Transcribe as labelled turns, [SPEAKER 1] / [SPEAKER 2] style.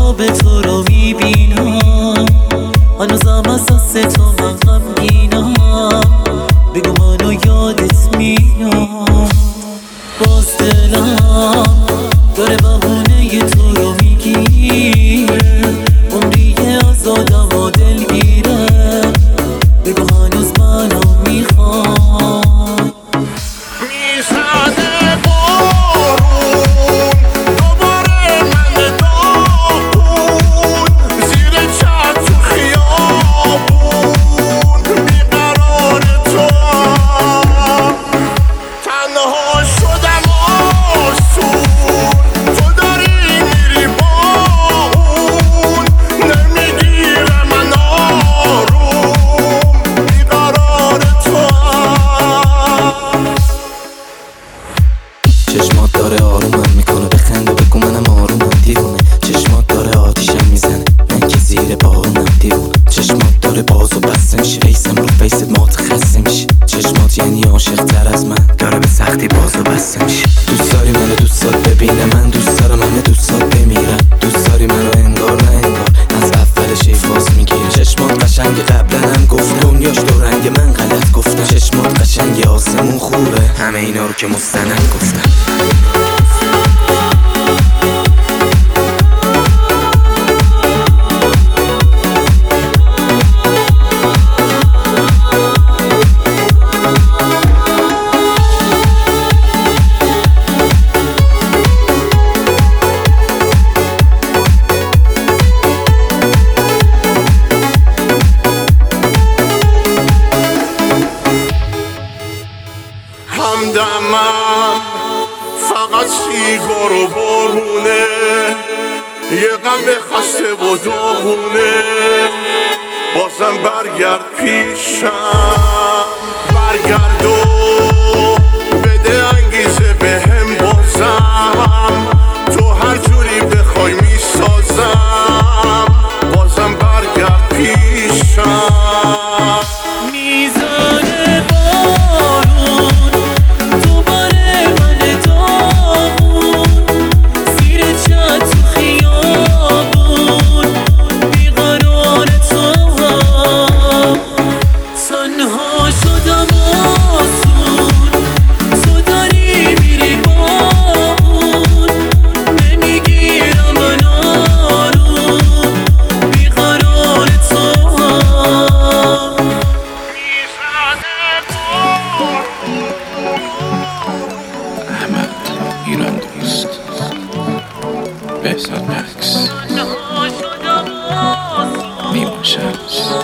[SPEAKER 1] خواب تو رو میبینم، هنوزم اساس تو من غمگینم. بگو منو یادت میاد، باز دلم داره بهونه تو رو میگیره. عمریه از آدم و دلگیره، بگو هنوز منو میخواد.
[SPEAKER 2] میزنه بارون دوباره من داغون، زیر چتر تو خیابون بیقرار تو. تنها شدم آسون، تو داری میری با اون. نمیگیره من آروم، بیقرار تو.
[SPEAKER 3] چشمات داره آرومم میکنه، بخنده بگو منم آرومم دیوونه. چشمات داره آتیشم میزنه، من که زیر بارونم دیوونه. چشمات داره باز و بسته میشه، فیسم رو فیست متخصص میشه. چشمات یعنی عاشق تر از من، داره به سختی باز و بسته میشه. دوست داری منو دوستات ببینه، من دوست دارم همه دوستات بمیرم. دوست داری منو انگار نه انگار، از اولش ایفاس میگیره. چشمات قشنگ قبلا هم گفتم، دنیاش دو رنگ من غلط گفتم. چشمات قشنگ آسمون خوبه، همه اینا رو که مستند گفتم.
[SPEAKER 2] همدمم فقط سیگار و بارونه، یه قلب خسته و داغونه. بازم برگرد پیشم، برگرد و بده انگیزه بهم. بازم تو هر جوری بخوای میسازم، بازم برگرد پیشم.
[SPEAKER 1] میزنه بارون دوباره من داغون، زیر چتر تو خیابون بیقرار تو. تنها شدم آسون، تو داری میری با اون. نمیگیرم من آروم، بیقرار تو.
[SPEAKER 4] احمد ایران دوست، بهزاد مکس، نیما شمس.